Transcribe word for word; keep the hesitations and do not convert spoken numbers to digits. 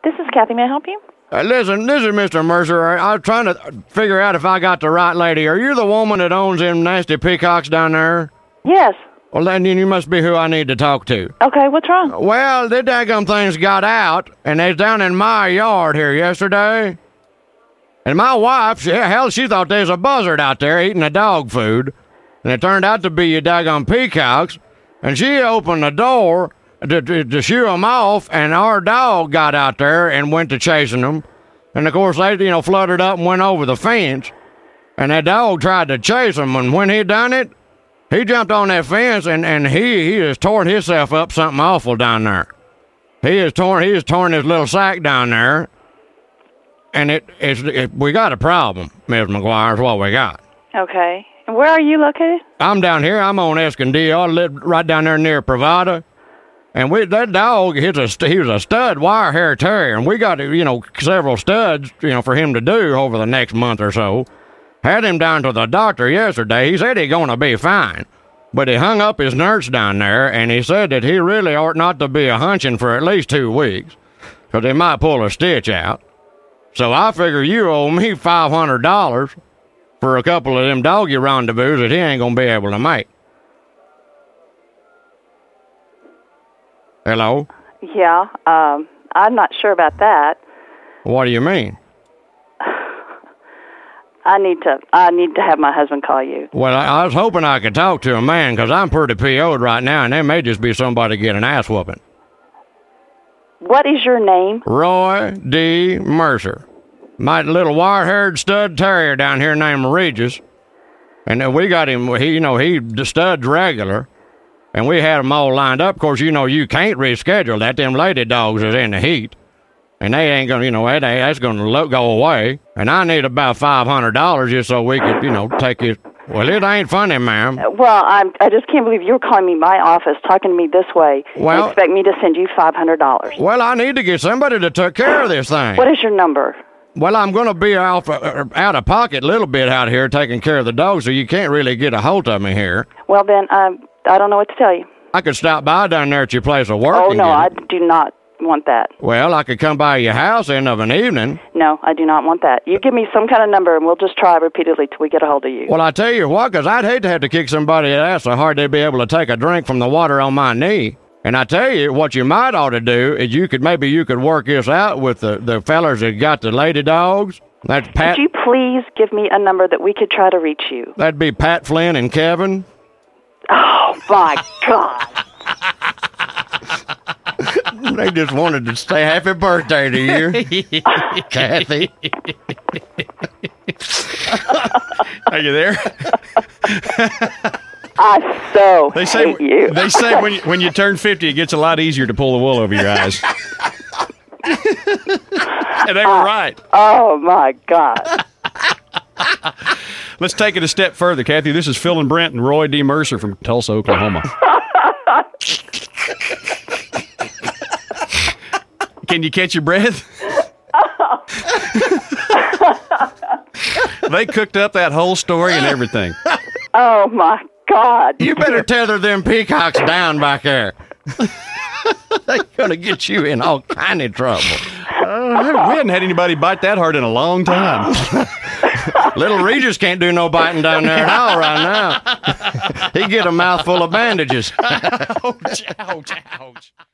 This is Kathy. May I help you? Uh, listen, this is Mister Mercer. I, I was trying to figure out if I got the right lady. Are you the woman that owns them nasty peacocks down there? Yes. Well, then you must be who I need to talk to. Okay, what's wrong? Well, the daggum things got out, and they was down in my yard here yesterday. And my wife, she, hell, she thought there was a buzzard out there eating the dog food. And it turned out to be your daggum peacocks. And she opened the door to, to, to shoo them off, and our dog got out there and went to chasing them. And, of course, they, you know, fluttered up and went over the fence. And that dog tried to chase them, and when he done it, he jumped on that fence, and, and he, he has torn himself up something awful down there. He has torn, he has torn his little sack down there. And it, it's, it, we got a problem, Miz McGuire, is what we got. Okay. And where are you located? I'm down here. I'm on Escondido. I live right down there near Pravada. And we that dog, he's a, he was a stud wire hair terrier. And we got, you know, several studs, you know, for him to do over the next month or so. Had him down to the doctor yesterday. He said he's going to be fine. But he hung up his nurse down there, and he said that he really ought not to be a hunching for at least two weeks. Because he might pull a stitch out. So I figure you owe me five hundred dollars for a couple of them doggy rendezvous that he ain't going to be able to make. Hello? Yeah, um, I'm not sure about that. What do you mean? I need to I need to have my husband call you. Well, I, I was hoping I could talk to a man, because I'm pretty P O'd right now, and there may just be somebody getting an ass whooping. What is your name? Roy D. Mercer. My little wire-haired stud terrier down here named Regis. And uh, we got him, he, you know, he studs regular. And we had them all lined up. Of course, you know, you can't reschedule that. Them lady dogs is in the heat. And they ain't going to, you know, that, that's going to go away. And I need about five hundred dollars just so we could, you know, take it. Well, it ain't funny, ma'am. Well, I'm, I just can't believe you're calling me my office, talking to me this way, well, and expect me to send you five hundred dollars. Well, I need to get somebody to take care of this thing. What is your number? Well, I'm going to be out, uh, out of pocket a little bit out here taking care of the dogs, so you can't really get a hold of me here. Well, then, um, I don't know what to tell you. I could stop by down there at your place of work. Oh, and no, I get it. do not want that. Well, I could come by your house end of an evening. No, I do not want that. You give me some kind of number, and we'll just try repeatedly till we get a hold of you. Well, I tell you what, because I'd hate to have to kick somebody's ass so hard they'd be able to take a drink from the water on my knee. And I tell you, what you might ought to do is you could, maybe you could work this out with the, the fellers that got the lady dogs. That's Pat. Could you please give me a number that we could try to reach you? That'd be Pat Flynn and Kevin. Oh, my God. They just wanted to say happy birthday to you, Kathy. Are you there? I so They say hate you. they say when you, when you turn fifty, it gets a lot easier to pull the wool over your eyes. And they were right. Oh, my God. Let's take it a step further, Kathy. This is Phil and Brent and Roy D. Mercer from Tulsa, Oklahoma. Can you catch your breath? They cooked up that whole story and everything. Oh, my God. You better tether them peacocks down back there. They're going to get you in all kind of trouble. Uh, we hadn't had anybody bite that hard in a long time. Little Regis can't do no biting down there at all right now. He get a mouthful of bandages. Ouch, ouch, ouch.